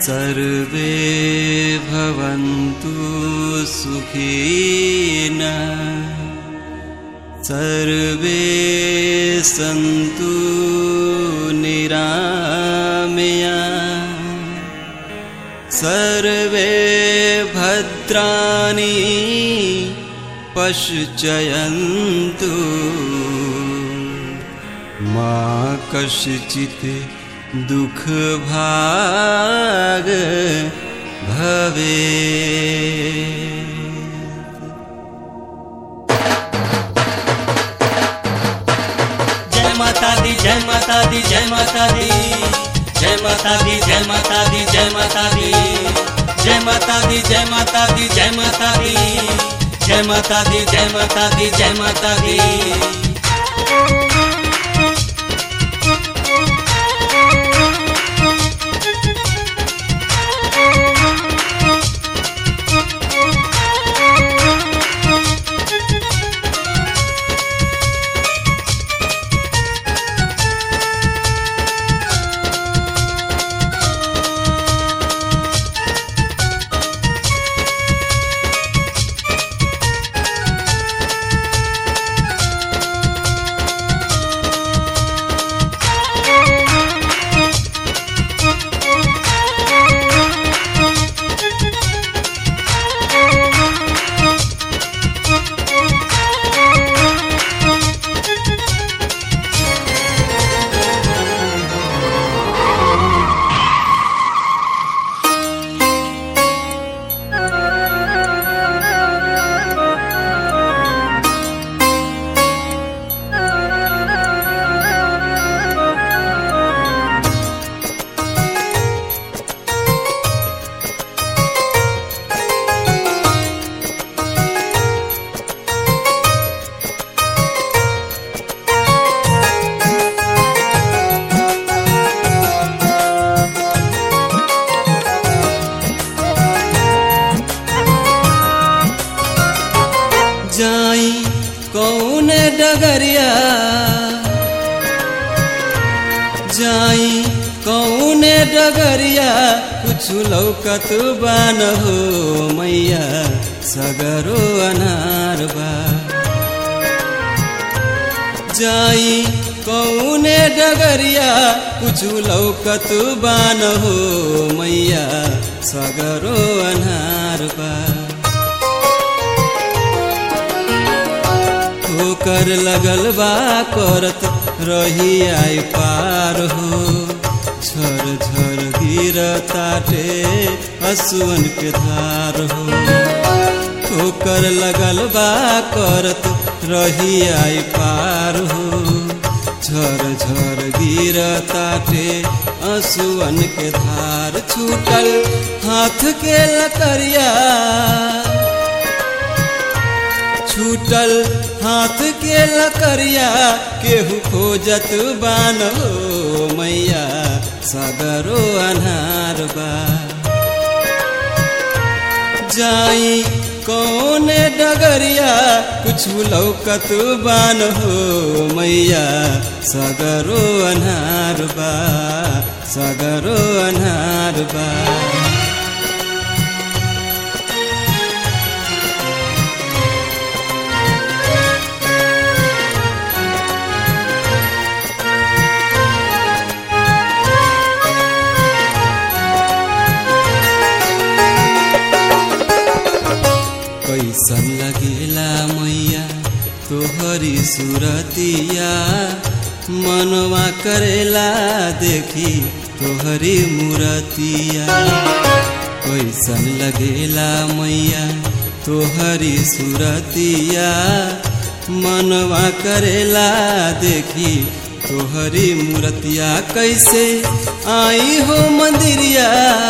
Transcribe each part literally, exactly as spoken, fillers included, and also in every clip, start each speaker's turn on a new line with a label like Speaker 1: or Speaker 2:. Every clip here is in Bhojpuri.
Speaker 1: सर्वे भवन्तु सुखिनः सर्वे सन्तु निरामयाः सर्वे भद्राणि पश्यन्तु मा कश्चित् दुःखभाग् भवेत्।
Speaker 2: जय माता दी जय माता दी जय माता दी जय माता दी जय माता दी जय माता दी जय माता दी जय माता दी जय माता दी जय माता दी जय माता दी जय माता दी।
Speaker 1: जाई कौन डगरिया जाई कौन डगरिया कुछ लौकत बान हो मैया सगरो अनार बा। जाई कौन डगरिया कुछ लौकत बान हो मैया सगरो अनार बा। ठोकर लगल बा करत रही आई पार हो झर झर गिरताटे असुवन के धार हो। ठोकर लगल बा करत रही आई पार हो झर झर गिरताटे असुवन के धार। छूटल हाथ के लकड़िया छूटल हाथ के लकड़िया केहू खोजत बान हो मैया सगरो अनार बा। जाई कौन डगरिया कुछ लौकत बान हो मैया सगरो अनार बा सगरो अनार बा। कैसन लगेला मैया तोहरी सूरतिया मनवा करेला देखी तोहरी मूरतिया। कैसन लगेला मैया तोहरी सूरतिया मनवा करेला देखी तोहरी मूरतिया। कैसे आई हो मंदिरिया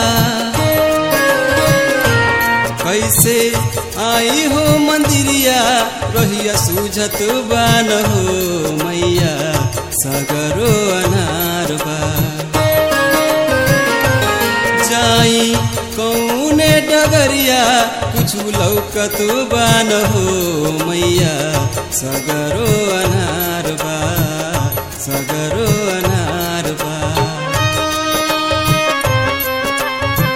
Speaker 1: कैसे आई हो मंदिरिया रहिया सूझत बान हो मैया सगरो अनार बा। जाई कौन डगरिया कुछ लौकत बान हो मैया सगरो अनार बा सगरो अनार बा।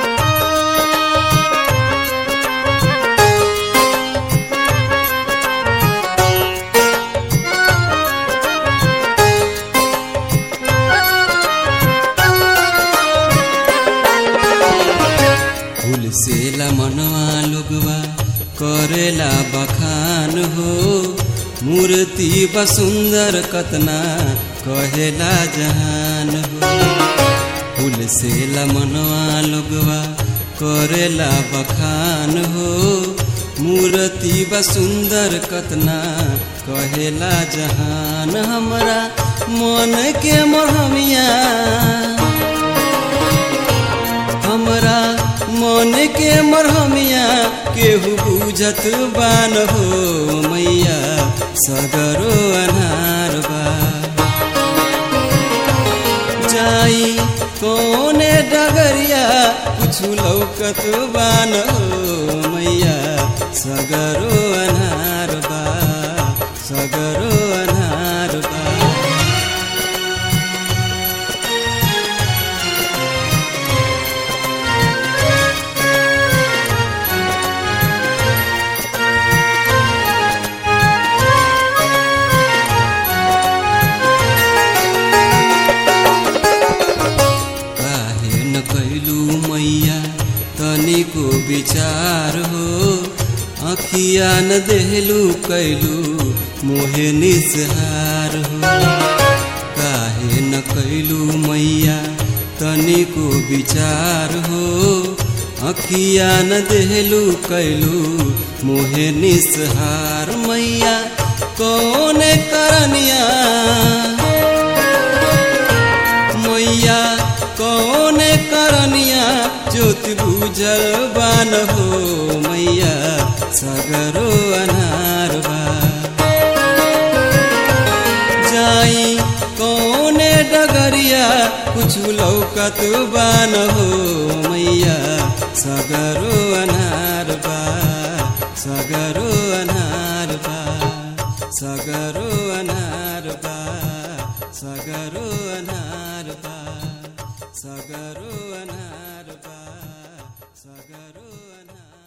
Speaker 1: हुलसेला मनवा लोगवा करेला बखान हो मूर्ति बसुंदर कतना कहेला जहान हो हुलसेला मनवा लोगवा करेला बखान हो मूर्ति बसुंदर कतना कहेला जहान हमरा मन के मरहमिया हमरा मन के मरहमिया केहू बुझत बान हो मैया सगरो अनार बा जाई कौने डगरिया कुछु लौकत बान हो मैया सगरो अनार बा सगरो अनार बा तनिको विचार हो अखिया न देहलू कैलू मोहे निसहार हो काहे न कैलू मैया तनिको विचार हो अखिया न देहलू कैलू मोहे निसहार मैया कौन करनिया मैया कौन करनिया ज्योति बुझल बान हो मैया सगरो अनार बा जाई कौने डगरिया कुछु लौकत बान हो मैया सगरो अनार बा सगरो अनार बा सगरो अनार बा सगरो अनार बा सगरो अनार बा सगरो अनार